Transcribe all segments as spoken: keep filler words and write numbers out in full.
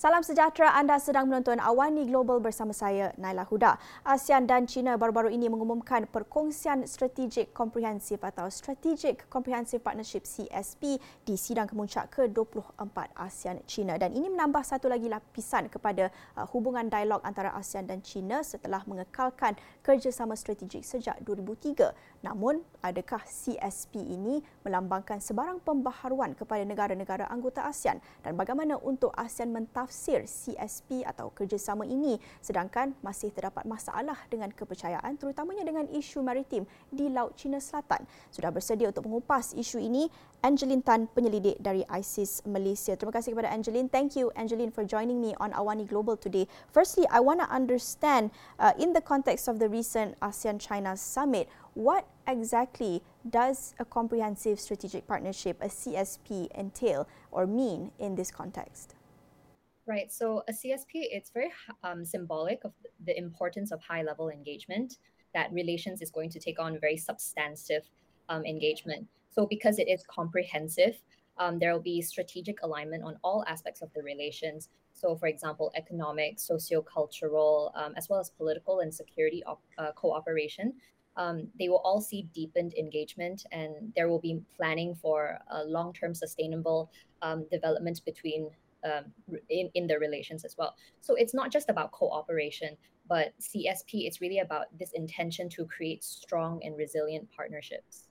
Salam sejahtera, anda sedang menonton Awani Global bersama saya, Naila Huda. ASEAN dan China baru-baru ini mengumumkan perkongsian strategik komprehensif atau Strategic Comprehensive Partnership C S P di sidang kemuncak ke dua puluh empat ASEAN-China. Dan ini menambah satu lagi lapisan kepada uh, hubungan dialog antara ASEAN dan China setelah mengekalkan kerjasama strategik sejak dua ribu tiga. Namun, adakah C S P ini melambangkan sebarang pembaharuan kepada negara-negara anggota ASEAN dan bagaimana untuk ASEAN mentafsir C S P atau kerjasama ini sedangkan masih terdapat masalah dengan kepercayaan terutamanya dengan isu maritim di Laut Cina Selatan. Sudah bersedia untuk mengupas isu ini Angeline Tan, penyelidik dari ISIS Malaysia. Terima kasih kepada Angeline. Thank you Angeline for joining me on Awani Global today. Firstly, I want to understand uh, in the context of the recent ASEAN-China summit, what exactly does a comprehensive strategic partnership, a C S P, entail or mean in this context? Right. So a C S P, it's very um, symbolic of the importance of high-level engagement, that relations is going to take on very substantive um, engagement. So because it is comprehensive, um, there will be strategic alignment on all aspects of the relations. So for example, economic, socio-cultural, um, as well as political and security op- uh, cooperation. Um, they will all see deepened engagement, and there will be planning for a long-term sustainable um, development between um, in, in the relations as well. So it's not just about cooperation, but C S P, it's really about this intention to create strong and resilient partnerships.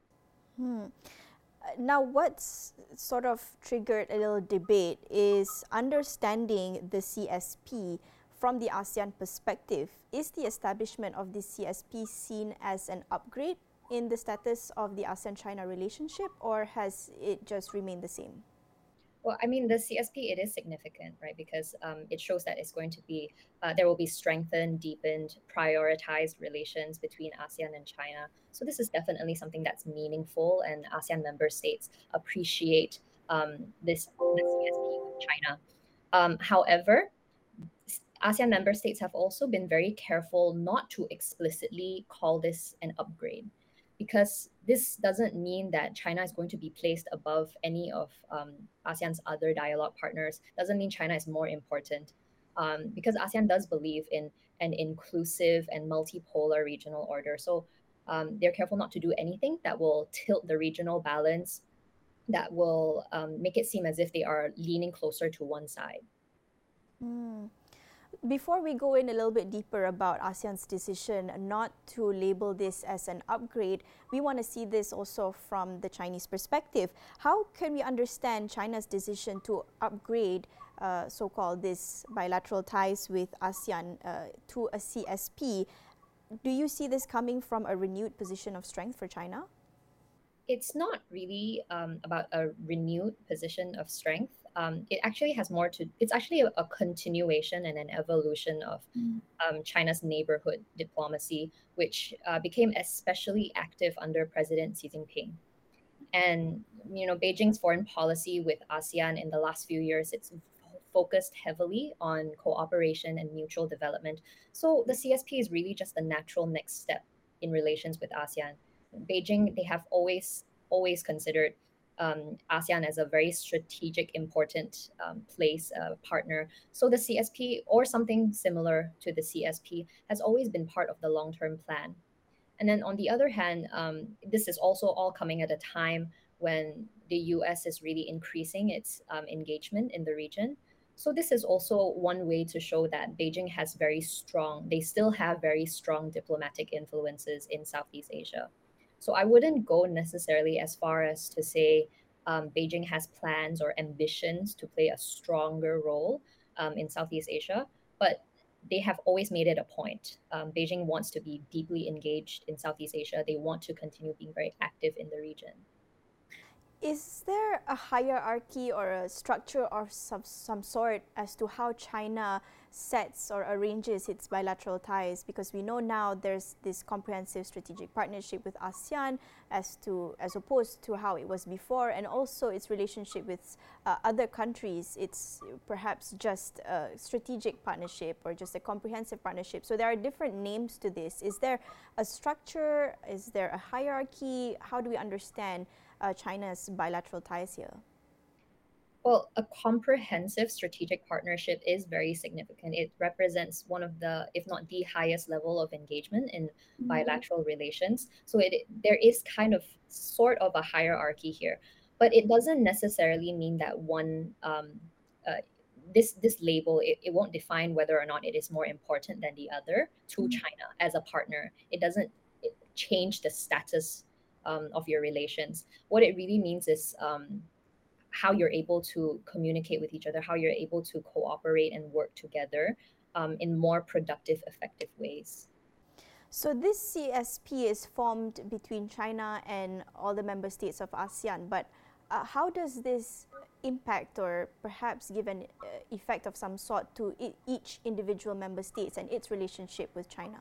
Hmm. Now, what's sort of triggered a little debate is understanding the C S P from the ASEAN perspective. Is the establishment of the C S P seen as an upgrade in the status of the ASEAN-China relationship, or has it just remained the same? Well, I mean, the C S P, it is significant, right? Because um, it shows that it's going to be, uh, there will be strengthened, deepened, prioritized relations between ASEAN and China. So this is definitely something that's meaningful, and ASEAN member states appreciate um, this the C S P with China. Um, however, ASEAN member states have also been very careful not to explicitly call this an upgrade, because this doesn't mean that China is going to be placed above any of um, ASEAN's other dialogue partners. Doesn't mean China is more important, um, because ASEAN does believe in an inclusive and multipolar regional order. So um, they're careful not to do anything that will tilt the regional balance, that will um, make it seem as if they are leaning closer to one side. Hmm. Before we go in a little bit deeper about ASEAN's decision not to label this as an upgrade, we want to see this also from the Chinese perspective. How can we understand China's decision to upgrade uh, so-called this bilateral ties with ASEAN uh, to a C S P? Do you see this coming from a renewed position of strength for China? It's not really um, about a renewed position of strength. Um, it actually has more to, it's actually a, a continuation and an evolution of um, China's neighborhood diplomacy, which uh, became especially active under President Xi Jinping. And, you know, Beijing's foreign policy with ASEAN in the last few years, it's focused heavily on cooperation and mutual development. So the C S P is really just the natural next step in relations with ASEAN. Beijing, they have always always considered um, ASEAN as a very strategic, important um, place, uh, partner. So the C S P or something similar to the C S P has always been part of the long-term plan. And then on the other hand, um, this is also all coming at a time when the U S is really increasing its um, engagement in the region. So this is also one way to show that Beijing has very strong, they still have very strong diplomatic influences in Southeast Asia. So I wouldn't go necessarily as far as to say um, Beijing has plans or ambitions to play a stronger role um, in Southeast Asia, but they have always made it a point. Um, Beijing wants to be deeply engaged in Southeast Asia. They want to continue being very active in the region. Is there a hierarchy or a structure of some, some sort as to how China sets or arranges its bilateral ties? Because we know now there's this comprehensive strategic partnership with ASEAN as to as opposed to how it was before, and also its relationship with uh, other countries. It's perhaps just a strategic partnership or just a comprehensive partnership. So there are different names to this. Is there a structure? Is there a hierarchy? How do we understand Uh, China's bilateral ties here? Well, a comprehensive strategic partnership is very significant. It represents one of the, if not the highest level of engagement in bilateral relations. So it there is kind of sort of a hierarchy here, but it doesn't necessarily mean that one um, uh, this this label it, it won't define whether or not it is more important than the other to China as a partner. It doesn't it change the status um, of your relations. What it really means is um, how you're able to communicate with each other, how you're able to cooperate and work together um, in more productive, effective ways. So this C S P is formed between China and all the member states of ASEAN, but uh, how does this impact or perhaps give an uh, effect of some sort to e- each individual member states and its relationship with China?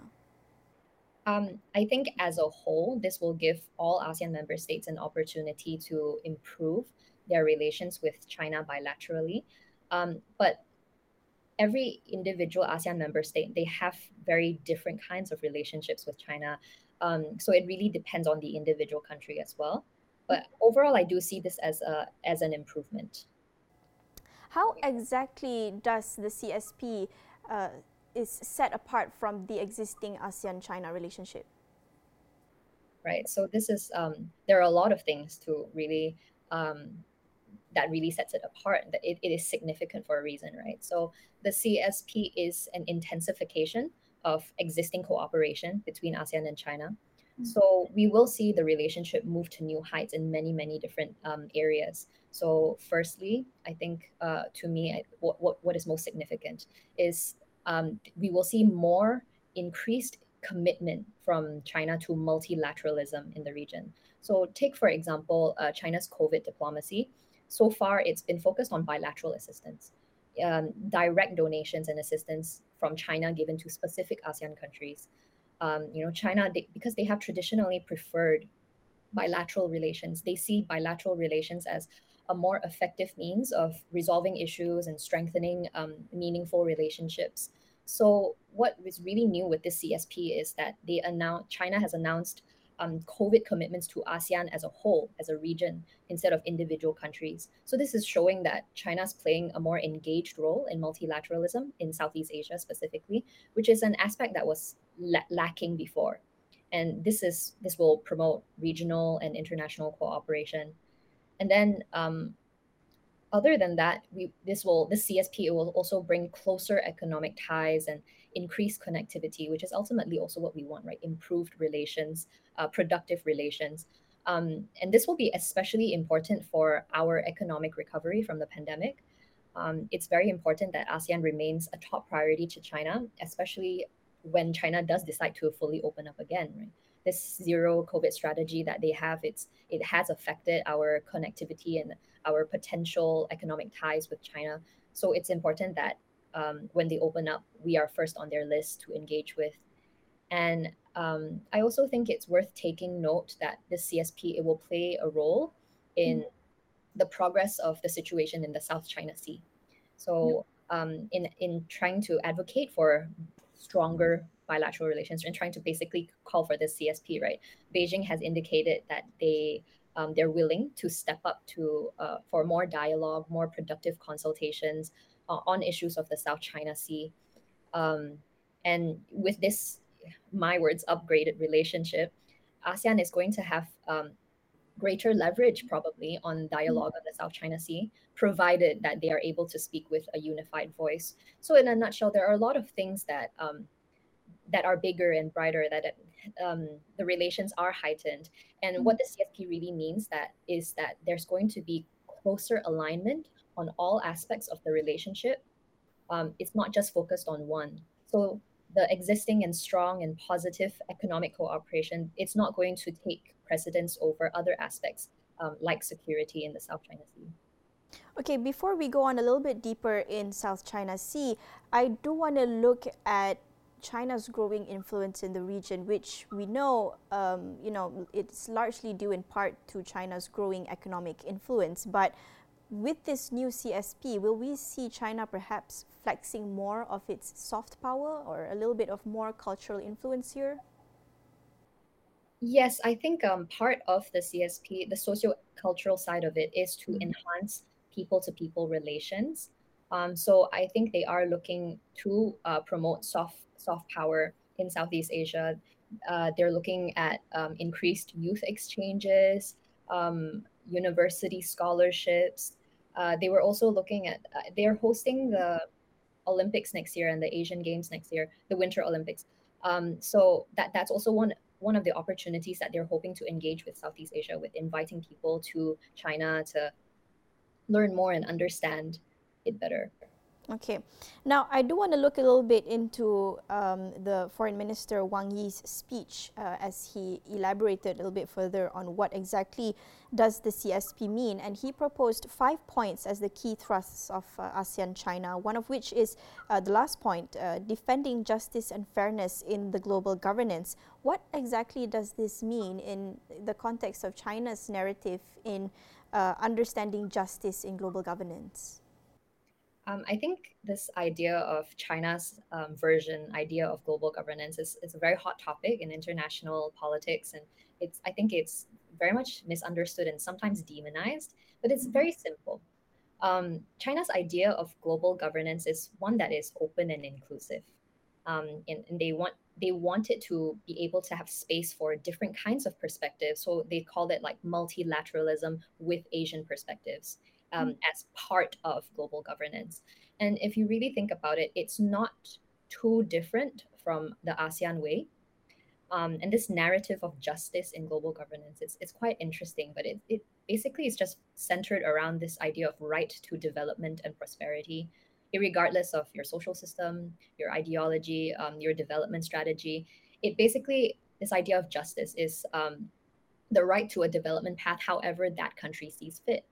Um, I think as a whole, this will give all ASEAN member states an opportunity to improve their relations with China bilaterally. Um, but every individual ASEAN member state, they have very different kinds of relationships with China. Um, so it really depends on the individual country as well. But overall, I do see this as a as an improvement. How exactly does the C S P uh, is set apart from the existing ASEAN-China relationship? Right. So this is um, there are a lot of things to really um, that really sets it apart. That it, it is significant for a reason, right? So the C S P is an intensification of existing cooperation between ASEAN and China. So we will see the relationship move to new heights in many, many different um, areas. So firstly, I think uh, to me, I, what, what, what is most significant is um, we will see more increased commitment from China to multilateralism in the region. So take, for example, uh, China's COVID diplomacy. So far, it's been focused on bilateral assistance, um, direct donations and assistance from China given to specific ASEAN countries. Um, you know, China, they, because they have traditionally preferred bilateral relations, they see bilateral relations as a more effective means of resolving issues and strengthening um, meaningful relationships. So, what is really new with this C S P is that they announced China has announced um, COVID commitments to ASEAN as a whole, as a region, instead of individual countries. So, this is showing that China's playing a more engaged role in multilateralism in Southeast Asia specifically, which is an aspect that was la- lacking before. And this is this will promote regional and international cooperation. And then um, other than that, we this will this C S P will also bring closer economic ties and increased connectivity, which is ultimately also what we want, right? Improved relations, uh, productive relations. Um, and this will be especially important for our economic recovery from the pandemic. Um, it's very important that ASEAN remains a top priority to China, especially when China does decide to fully open up again, right? This zero COVID strategy that they have, it's it has affected our connectivity and our potential economic ties with China. So it's important that um, when they open up, we are first on their list to engage with. And um, I also think it's worth taking note that the C S P it will play a role in the progress of the situation in the South China Sea. So um, in in trying to advocate for stronger bilateral relations and trying to basically call for this C S P, right? Beijing has indicated that they um, they're willing to step up to uh, for more dialogue, more productive consultations uh, on issues of the South China Sea. Um, and with this, my words, upgraded relationship, ASEAN is going to have um, greater leverage probably on dialogue on the South China Sea, provided that they are able to speak with a unified voice. So, in a nutshell, there are a lot of things that um, that are bigger and brighter. That um, the relations are heightened, and what the C S P really means that is that there's going to be closer alignment on all aspects of the relationship. Um, it's not just focused on one. So the existing and strong and positive economic cooperation, it's not going to take precedence over other aspects um, like security in the South China Sea. Okay, before we go on a little bit deeper in South China Sea, I do want to look at China's growing influence in the region, which we know, um, you know, it's largely due in part to China's growing economic influence. But with this new C S P, will we see China perhaps flexing more of its soft power or a little bit of more cultural influence here? Yes, I think um, part of the C S P, the socio-cultural side of it, is to enhance people-to-people relations. Um, so I think they are looking to uh, promote soft soft power in Southeast Asia. Uh, they're looking at um, increased youth exchanges, um, university scholarships. Uh, they were also looking at uh, they're hosting the Olympics next year and the Asian Games next year, the Winter Olympics. Um, so that that's also one one of the opportunities that they're hoping to engage with Southeast Asia, with inviting people to China to learn more and understand it better. Okay. Now, I do want to look a little bit into um, the Foreign Minister Wang Yi's speech uh, as he elaborated a little bit further on what exactly does the C S P mean. And he proposed five points as the key thrusts of uh, ASEAN-China, one of which is uh, the last point, uh, defending justice and fairness in the global governance. What exactly does this mean in the context of China's narrative in uh, understanding justice in global governance? Um, I think this idea of China's um, version, idea of global governance is, is a very hot topic in international politics. And it's I think it's very much misunderstood and sometimes demonized, but it's very simple. Um, China's idea of global governance is one that is open and inclusive. Um, and, and they want they want it to be able to have space for different kinds of perspectives. So they call it like multilateralism with Asian perspectives um, as part of global governance. And if you really think about it, it's not too different from the ASEAN way. Um, and this narrative of justice in global governance is it's quite interesting, but it, it basically is just centered around this idea of right to development and prosperity, regardless of your social system, your ideology, um, your development strategy. It basically, this idea of justice is um, the right to a development path, however that country sees fit.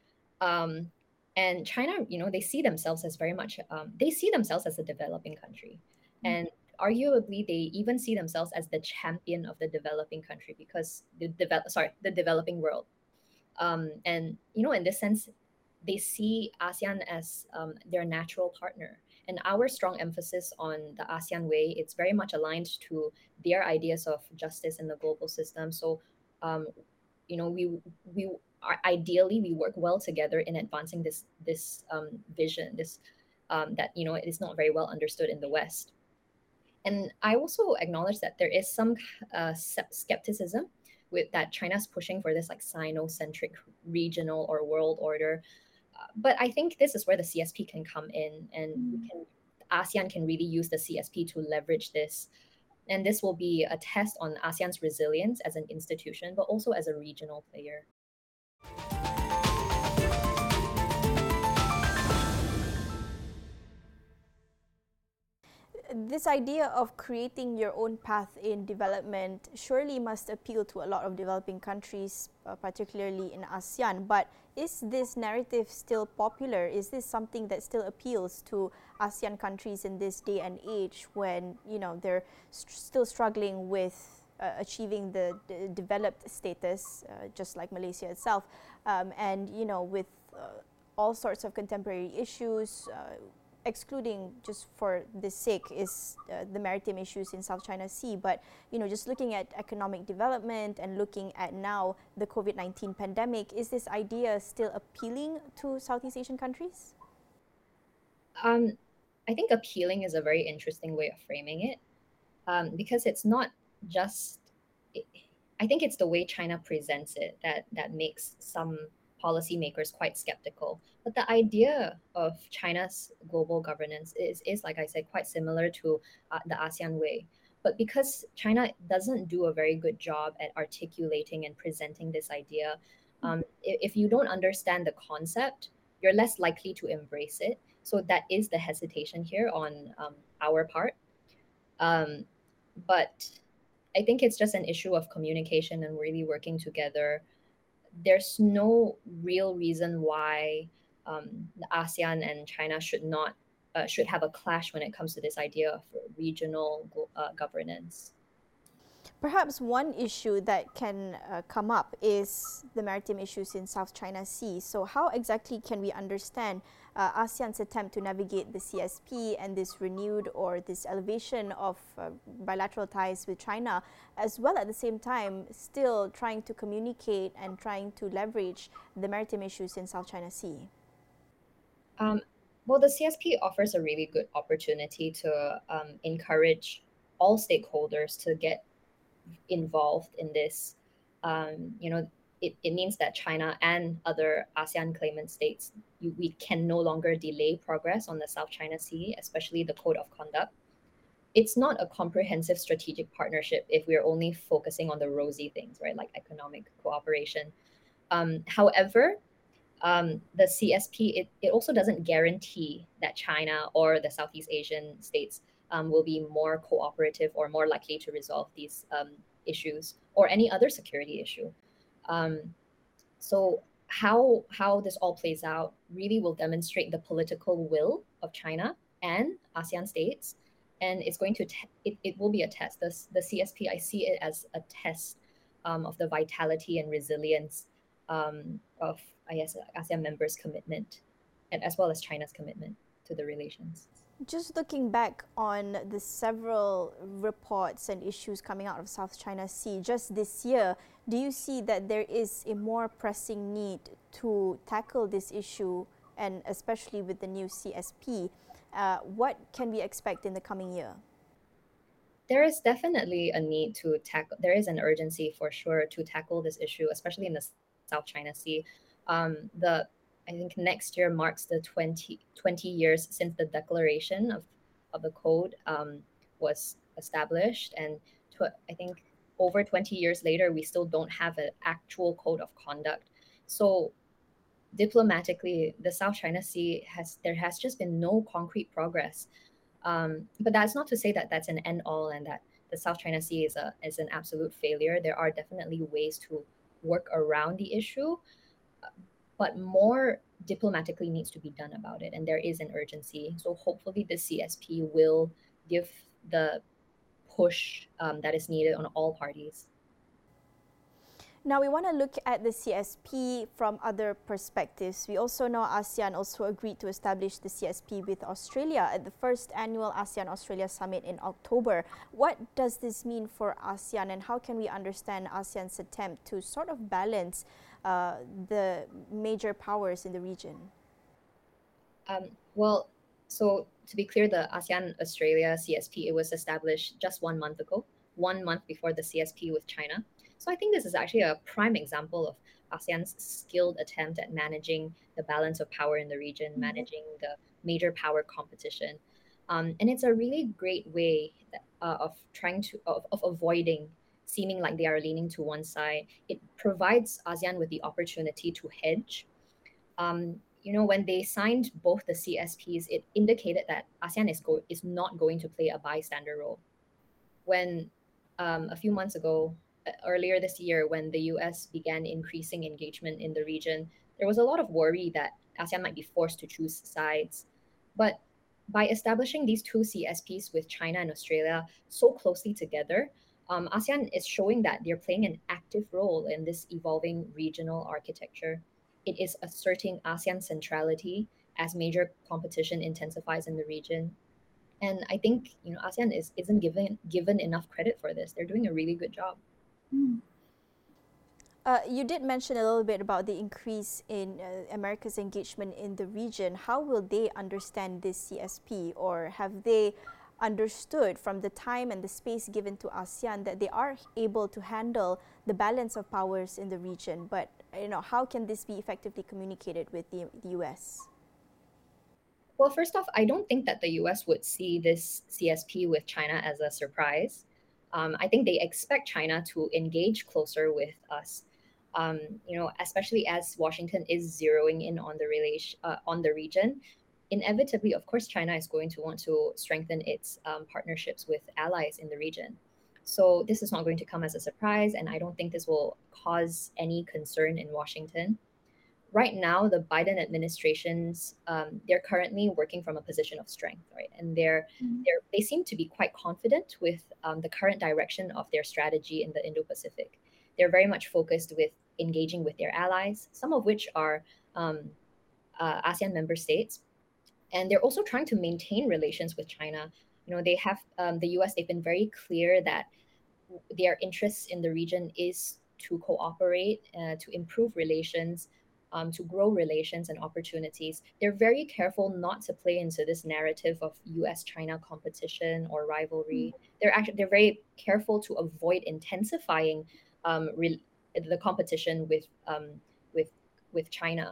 Um, and China, you know, they see themselves as very much, um, they see themselves as a developing country. And arguably, they even see themselves as the champion of the developing country because the develop, sorry, the developing world. Um, and, you know, in this sense, they see ASEAN as um, their natural partner. And our strong emphasis on the ASEAN way, it's very much aligned to their ideas of justice in the global system. So, um, you know, we we are ideally we work well together in advancing this this um, vision, this um, that you know it is not very well understood in the West. And I also acknowledge that there is some uh, skepticism with that China's pushing for this like Sino-centric regional or world order. Uh, but I think this is where the C S P can come in, and we can, ASEAN can really use the C S P to leverage this. And this will be a test on ASEAN's resilience as an institution, but also as a regional player. This idea of creating your own path in development surely must appeal to a lot of developing countries, uh, particularly in ASEAN. But is this narrative still popular? Is this something that still appeals to ASEAN countries in this day and age when, you know, they're st- still struggling with uh, achieving the, the developed status, uh, just like Malaysia itself, um, and, you know, with uh, all sorts of contemporary issues, uh, excluding just for this sake is uh, the maritime issues in South China Sea, but you know, just looking at economic development and looking at now the COVID nineteen pandemic, is this idea still appealing to Southeast Asian countries? Um, I think appealing is a very interesting way of framing it, um, because it's not just. It, I think it's the way China presents it that that makes some policymakers quite skeptical. But the idea of China's global governance is, is like I said, quite similar to uh, the ASEAN way. But because China doesn't do a very good job at articulating and presenting this idea, um, if, if you don't understand the concept, you're less likely to embrace it. So that is the hesitation here on um, our part. Um, but I think it's just an issue of communication and really working together. There's no real reason why um, the ASEAN and China should not uh, should have a clash when it comes to this idea of regional uh, governance. Perhaps one issue that can uh, come up is the maritime issues in South China Sea. So how exactly can we understand uh, ASEAN's attempt to navigate the C S P and this renewed or this elevation of uh, bilateral ties with China, as well at the same time still trying to communicate and trying to leverage the maritime issues in South China Sea? Um, well, the C S P offers a really good opportunity to um, encourage all stakeholders to get involved in this. Um, you know, it, it means that China and other ASEAN claimant states, you, we can no longer delay progress on the South China Sea, especially the Code of Conduct. It's not a comprehensive strategic partnership if we're only focusing on the rosy things, right, like economic cooperation. Um, however, um, the C S P, it, it also doesn't guarantee that China or the Southeast Asian states um, will be more cooperative or more likely to resolve these um, issues or any other security issue. Um, so how how this all plays out really will demonstrate the political will of China and ASEAN states, and it's going to te- it, it will be a test. The, the C S P, I see it as a test um, of the vitality and resilience um, of I guess ASEAN members' commitment, and as well as China's commitment to the relations. Just looking back on the several reports and issues coming out of South China Sea just this year, do you see that there is a more pressing need to tackle this issue, and especially with the new C S P? Uh, what can we expect in the coming year? There is definitely a need to tackle. There is an urgency for sure to tackle this issue, especially in the South China Sea. Um, the I think next year marks the twenty twenty years since the declaration of of the code um, was established, and tw- I think over twenty years later, we still don't have an actual code of conduct. So diplomatically, the South China Sea has there has just been no concrete progress. Um, but that's not to say that that's an end all and that the South China Sea is a is an absolute failure. There are definitely ways to work around the issue, but more diplomatically needs to be done about it, and there is an urgency. So hopefully, the C S P will give the push um, that is needed on all parties. Now we want to look at the C S P from other perspectives. We also know ASEAN also agreed to establish the C S P with Australia at the first annual ASEAN-Australia Summit in October. What does this mean for ASEAN, and how can we understand ASEAN's attempt to sort of balance uh, the major powers in the region? Um, well, so to be clear, the ASEAN Australia C S P, it was established just one month ago, one month before the C S P with China. So I think this is actually a prime example of ASEAN's skilled attempt at managing the balance of power in the region, mm-hmm. managing the major power competition. Um, and it's a really great way that, uh, of trying to, of, of avoiding seeming like they are leaning to one side. It provides ASEAN with the opportunity to hedge. Um, you know, when they signed both the C S Ps, it indicated that ASEAN is, go- is not going to play a bystander role. When um, a few months ago, earlier this year, when the U S began increasing engagement in the region, there was a lot of worry that ASEAN might be forced to choose sides. But by establishing these two C S Ps with China and Australia so closely together, um, ASEAN is showing that they're playing an active role in this evolving regional architecture. It is asserting ASEAN centrality as major competition intensifies in the region. And I think you know ASEAN is isn't given given enough credit for this. They're doing a really good job. Mm. Uh, you did mention a little bit about the increase in uh, America's engagement in the region. How will they understand this C S P, or have they understood from the time and the space given to ASEAN that they are able to handle the balance of powers in the region? But you know, how can this be effectively communicated with the, the U S? Well, first off, I don't think that the U S would see this C S P with China as a surprise. Um, I think they expect China to engage closer with us. Um, you know, especially as Washington is zeroing in on the relation uh, on the region. Inevitably, of course, China is going to want to strengthen its um, partnerships with allies in the region. So this is not going to come as a surprise, and I don't think this will cause any concern in Washington. Right now, the Biden administration's um, they're currently working from a position of strength, right? And they're, mm-hmm. they're they seem to be quite confident with um, the current direction of their strategy in the Indo-Pacific. They're very much focused with engaging with their allies, some of which are um, uh, ASEAN member states, and they're also trying to maintain relations with China. You know, they have um, the U S. They've been very clear that their interests in the region is to cooperate, uh, to improve relations. um, to grow relations and opportunities. They're very careful not to play into this narrative of U S China competition or rivalry. They're actually they're very careful to avoid intensifying um, re- the competition with um, with with China.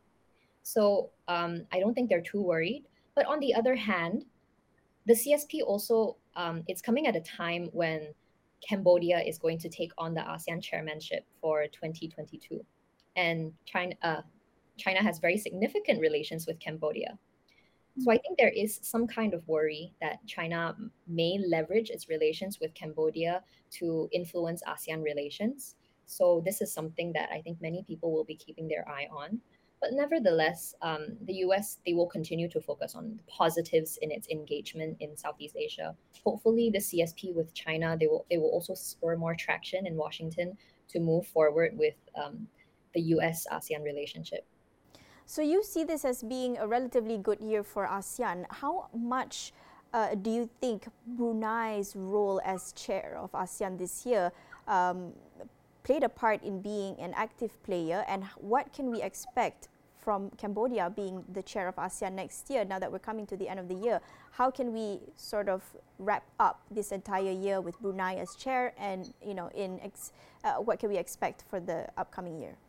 So um, I don't think they're too worried. But on the other hand, the C S P also um, it's coming at a time when Cambodia is going to take on the ASEAN chairmanship for twenty twenty-two, and China uh, China has very significant relations with Cambodia. So I think there is some kind of worry that China may leverage its relations with Cambodia to influence ASEAN relations. So this is something that I think many people will be keeping their eye on. But nevertheless, um, the U S they will continue to focus on the positives in its engagement in Southeast Asia. Hopefully, the C S P with China they will they will also spur more traction in Washington to move forward with um, the U S ASEAN relationship. So you see this as being a relatively good year for ASEAN. How much uh, do you think Brunei's role as chair of ASEAN this year um, played a part in being an active player, and what can we expect from Cambodia being the chair of ASEAN next year? Now that we're coming to the end of the year, how can we sort of wrap up this entire year with Brunei as chair, and you know, in ex- uh, what can we expect for the upcoming year?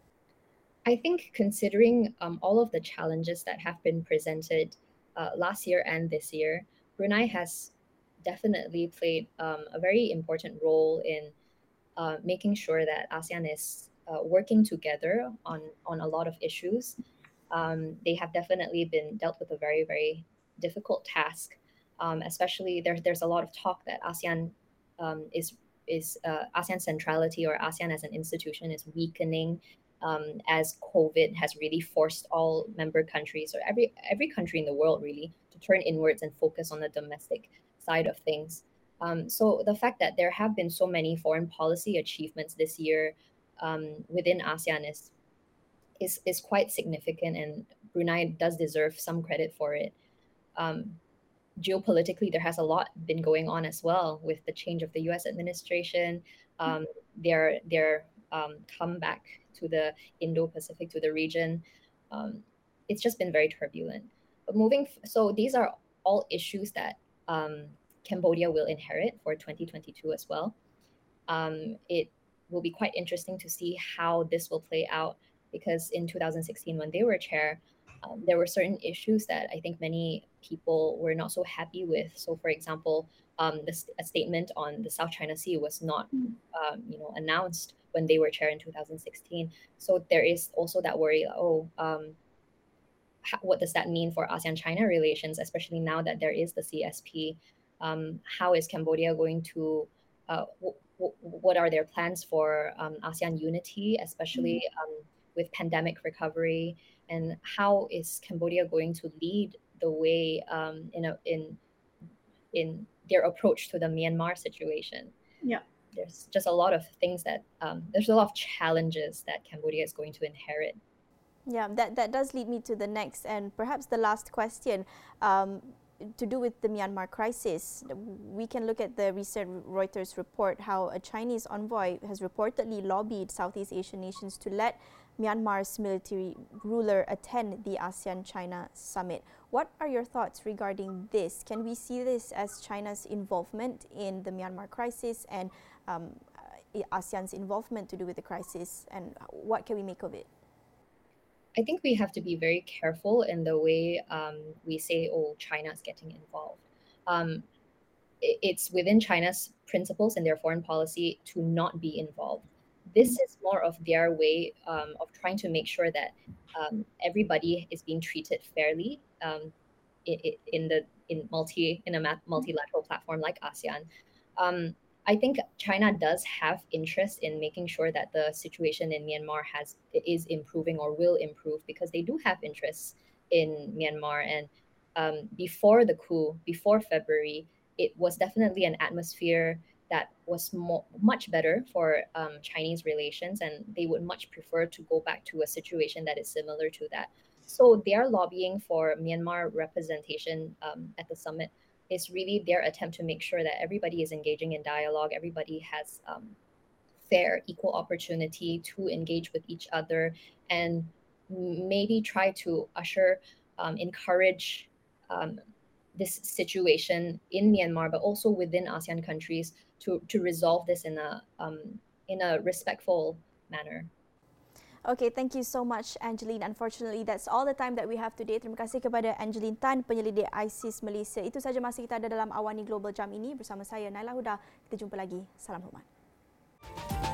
I think considering um, all of the challenges that have been presented uh, last year and this year, Brunei has definitely played um, a very important role in uh, making sure that ASEAN is uh, working together on, on a lot of issues. Um, they have definitely been dealt with a very, very difficult task, um, especially there, there's a lot of talk that ASEAN um, is is uh, ASEAN centrality or ASEAN as an institution is weakening um, as COVID has really forced all member countries or every every country in the world really to turn inwards and focus on the domestic side of things. Um, so the fact that there have been so many foreign policy achievements this year um, within ASEAN is is is quite significant, and Brunei does deserve some credit for it. Um, Geopolitically, there has a lot been going on as well with the change of the U S administration, um, their their um, comeback to the Indo-Pacific, to the region. Um, it's just been very turbulent. But moving, f- so these are all issues that um, Cambodia will inherit for twenty twenty-two as well. Um, it will be quite interesting to see how this will play out because in two thousand sixteen, when they were chair, um, there were certain issues that I think many people were not so happy with. So, for example, um, the, st- a statement on the South China Sea was not, um, you know, announced when they were chair in two thousand sixteen. So there is also that worry. Oh, um, ha- what does that mean for ASEAN-China relations, especially now that there is the C S P? Um, how is Cambodia going to? Uh, w- w- what are their plans for um, ASEAN unity, especially um, with pandemic recovery? And how is Cambodia going to lead the way um, in a, in in their approach to the Myanmar situation? Yeah. There's just a lot of things that um, there's a lot of challenges that Cambodia is going to inherit. Yeah, that, that does lead me to the next and perhaps the last question um, to do with the Myanmar crisis. We can look at the recent Reuters report how a Chinese envoy has reportedly lobbied Southeast Asian nations to let Myanmar's military ruler attend the ASEAN-China summit. What are your thoughts regarding this? Can we see this as China's involvement in the Myanmar crisis and um, ASEAN's involvement to do with the crisis, and what can we make of it? I think we have to be very careful in the way um, we say, oh, China's getting involved. Um, it, it's within China's principles and their foreign policy to not be involved. This is more of their way um, of trying to make sure that um, everybody is being treated fairly um, in, in the in multi in a multilateral platform like ASEAN. Um, I think China does have interest in making sure that the situation in Myanmar has is improving or will improve because they do have interests in Myanmar. And um, before the coup, before February, it was definitely an atmosphere that was more, much better for um, Chinese relations, and they would much prefer to go back to a situation that is similar to that. So they are lobbying for Myanmar representation um, at the summit is really their attempt to make sure that everybody is engaging in dialogue, everybody has um, fair, equal opportunity to engage with each other, and maybe try to usher, um, encourage um, this situation in Myanmar, but also within ASEAN countries to, to resolve this in a um, in a respectful manner. Okay, thank you so much, Angeline. Unfortunately, that's all the time that we have today. Terima kasih kepada Angeline Tan, penyelidik ISIS Malaysia. Itu saja masa kita ada dalam Awani Global Jam ini. Bersama saya, Naila Huda. Kita jumpa lagi. Salam hormat.